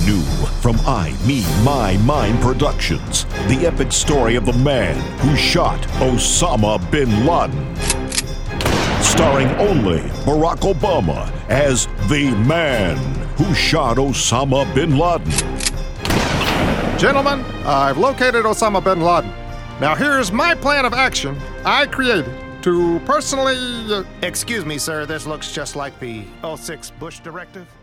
New from I, Me, My, Mine Productions, the epic story of the man who shot Osama bin Laden. Starring only Barack Obama as the man who shot Osama bin Laden. Gentlemen, I've located Osama bin Laden. Now here's my plan of action I created to personally... Excuse me, sir, this looks just like the 06 Bush directive.